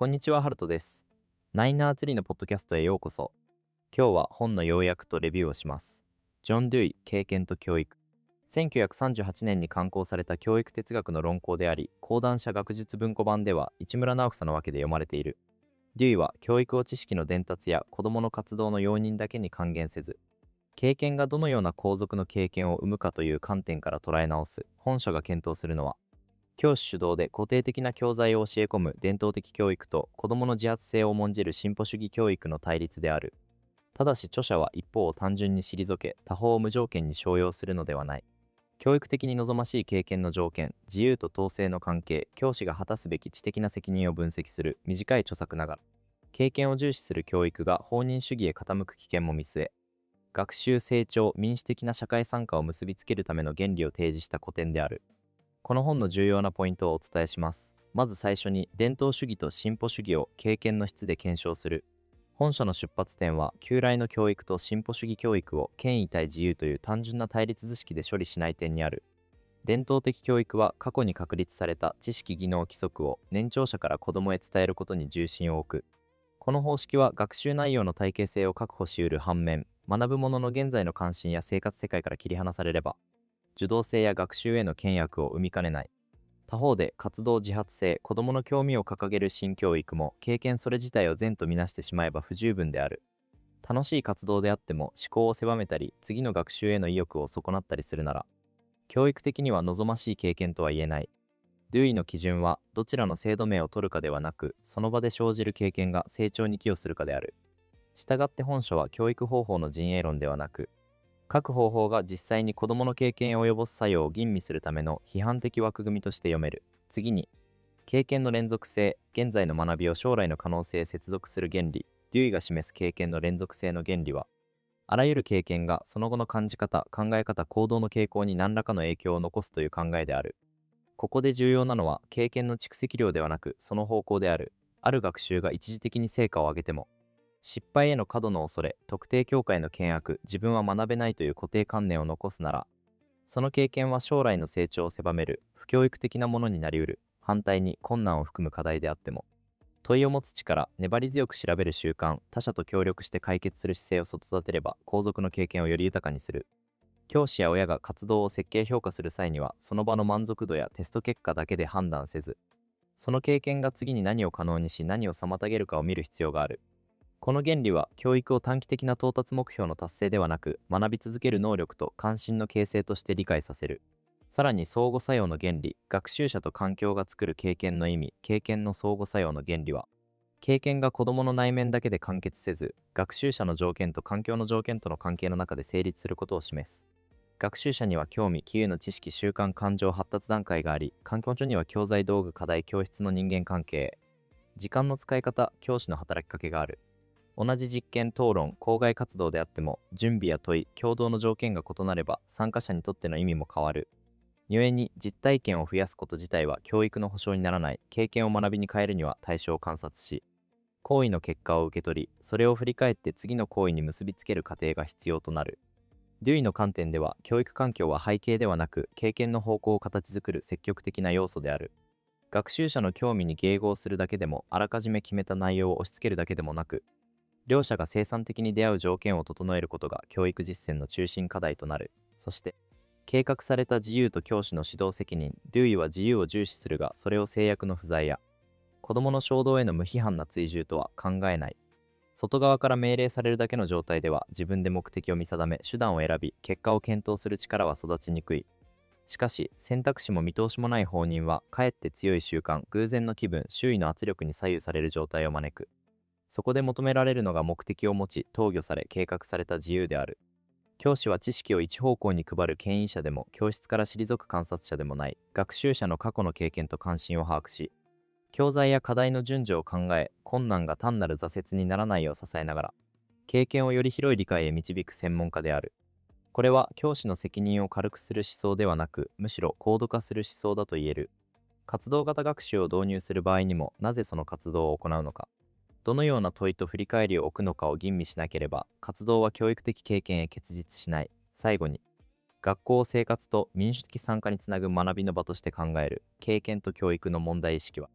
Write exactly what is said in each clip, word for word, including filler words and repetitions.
こんにちは、ハルトです。ナイナーツリーのポッドキャストへようこそ。今日は本の要約とレビューをします。ジョン・デュイ、経験と教育。せんきゅうひゃくさんじゅうはちねんに刊行された教育哲学の論考であり、講談社学術文庫版では市村直房のわけで読まれている。デュイは教育を知識の伝達や子どもの活動の容認だけに還元せず、経験がどのような皇族の経験を生むかという観点から捉え直す。本書が検討するのは、教師主導で固定的な教材を教え込む伝統的教育と子どもの自発性を重んじる進歩主義教育の対立である。ただし著者は一方を単純に退け、他方を無条件に商用するのではない。教育的に望ましい経験の条件、自由と統制の関係、教師が果たすべき知的な責任を分析する短い著作ながら、経験を重視する教育が放任主義へ傾く危険も見据え、学習成長、民主的な社会参加を結びつけるための原理を提示した古典である。この本の重要なポイントをお伝えします。まず最初に、伝統主義と進歩主義を経験の質で検証する。本書の出発点は、旧来の教育と進歩主義教育を権威対自由という単純な対立図式で処理しない点にある。伝統的教育は過去に確立された知識技能規則を年長者から子どもへ伝えることに重心を置く。この方式は学習内容の体系性を確保しうる反面、学ぶ者の現在の関心や生活世界から切り離されれば、受動性や学習への倹約を生みかねない。他方で活動自発性、子どもの興味を掲げる新教育も経験それ自体を善とみなしてしまえば不十分である。楽しい活動であっても思考を狭めたり、次の学習への意欲を損なったりするなら、教育的には望ましい経験とは言えない。デュイの基準は、どちらの制度名を取るかではなく、その場で生じる経験が成長に寄与するかである。したがって本書は教育方法の陣営論ではなく、各方法が実際に子どもの経験を及ぼす作用を吟味するための批判的枠組みとして読める。次に、経験の連続性、現在の学びを将来の可能性へ接続する原理。デュイが示す経験の連続性の原理は、あらゆる経験がその後の感じ方、考え方、行動の傾向に何らかの影響を残すという考えである。ここで重要なのは、経験の蓄積量ではなく、その方向である。ある学習が一時的に成果を上げても、失敗への過度の恐れ、特定教会の険悪、自分は学べないという固定観念を残すなら、その経験は将来の成長を狭める、不教育的なものになりうる。反対に困難を含む課題であっても、問いを持つ力、粘り強く調べる習慣、他者と協力して解決する姿勢を育てれば、皇族の経験をより豊かにする。教師や親が活動を設計評価する際には、その場の満足度やテスト結果だけで判断せず、その経験が次に何を可能にし何を妨げるかを見る必要がある。この原理は教育を短期的な到達目標の達成ではなく、学び続ける能力と関心の形成として理解させる。さらに相互作用の原理、学習者と環境が作る経験の意味、経験の相互作用の原理は、経験が子どもの内面だけで完結せず、学習者の条件と環境の条件との関係の中で成立することを示す。学習者には興味、杞憂の知識、習慣、感情、発達段階があり、環境中には教材、道具、課題、教室の人間関係、時間の使い方、教師の働きかけがある。同じ実験、討論、校外活動であっても、準備や問い、共同の条件が異なれば、参加者にとっての意味も変わる。故に、実体験を増やすこと自体は教育の保障にならない。経験を学びに変えるには対象を観察し、行為の結果を受け取り、それを振り返って次の行為に結びつける過程が必要となる。デュイの観点では、教育環境は背景ではなく、経験の方向を形作る積極的な要素である。学習者の興味に迎合するだけでも、あらかじめ決めた内容を押し付けるだけでもなく、両者が生産的に出会う条件を整えることが教育実践の中心課題となる。そして、計画された自由と教師の指導責任。デュイは自由を重視するが、それを制約の不在や、子供の衝動への無批判な追従とは考えない。外側から命令されるだけの状態では、自分で目的を見定め、手段を選び、結果を検討する力は育ちにくい。しかし、選択肢も見通しもない放任は、かえって強い習慣、偶然の気分、周囲の圧力に左右される状態を招く。そこで求められるのが目的を持ち、投与され、計画された自由である。教師は知識を一方向に配る牽引者でも、教室から退く観察者でもない。学習者の過去の経験と関心を把握し、教材や課題の順序を考え、困難が単なる挫折にならないよう支えながら、経験をより広い理解へ導く専門家である。これは教師の責任を軽くする思想ではなく、むしろ高度化する思想だと言える。活動型学習を導入する場合にも、なぜその活動を行うのか、どのような問いと振り返りを置くのかを吟味しなければ、活動は教育的経験へ結実しない。最後に、学校を生活と民主的参加につなぐ学びの場として考える経験と教育の問題意識は、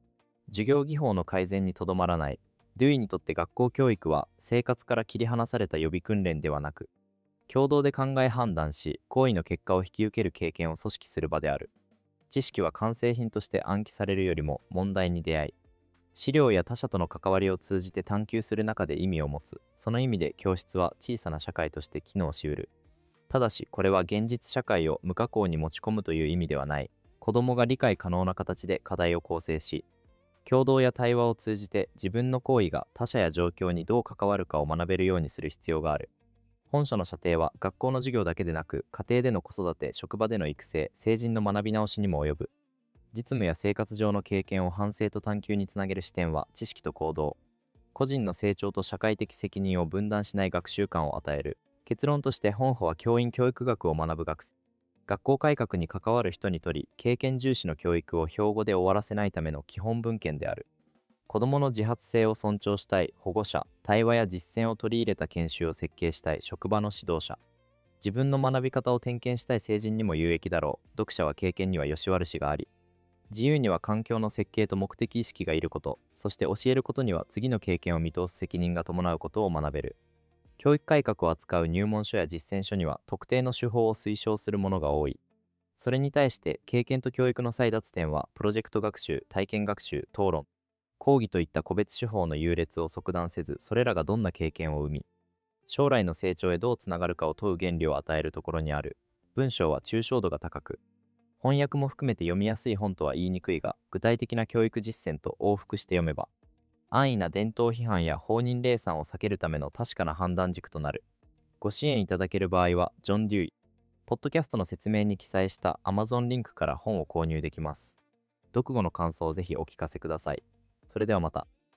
授業技法の改善にとどまらない。デュイにとって学校教育は生活から切り離された予備訓練ではなく、共同で考え判断し、行為の結果を引き受ける経験を組織する場である。知識は完成品として暗記されるよりも問題に出会い、資料や他者との関わりを通じて探求する中で意味を持つ。その意味で教室は小さな社会として機能しうる。ただし、これは現実社会を無加工に持ち込むという意味ではない。子供が理解可能な形で課題を構成し、共同や対話を通じて自分の行為が他者や状況にどう関わるかを学べるようにする必要がある。本書の射程は学校の授業だけでなく、家庭での子育て、職場での育成、成人の学び直しにも及ぶ。実務や生活上の経験を反省と探求につなげる視点は、知識と行動、個人の成長と社会的責任を分断しない学習観を与える。結論として、本書は教員教育学を学ぶ学生、学校改革に関わる人にとり、経験重視の教育を標語で終わらせないための基本文献である。子どもの自発性を尊重したい保護者、対話や実践を取り入れた研修を設計したい職場の指導者、自分の学び方を点検したい成人にも有益だろう。読者は経験にはよし悪しがあり、自由には環境の設計と目的意識がいること、そして教えることには次の経験を見通す責任が伴うことを学べる。教育改革を扱う入門書や実践書には特定の手法を推奨するものが多い。それに対して経験と教育の際脱点はプロジェクト学習、体験学習、討論、講義といった個別手法の優劣を即断せず、それらがどんな経験を生み、将来の成長へどうつながるかを問う原理を与えるところにある。文章は抽象度が高く、翻訳も含めて読みやすい本とは言いにくいが、具体的な教育実践と往復して読めば、安易な伝統批判や放任霊散を避けるための確かな判断軸となる。ご支援いただける場合は、ジョン・デュイ、ポッドキャストの説明に記載した Amazon リンクから本を購入できます。読後の感想をぜひお聞かせください。それではまた。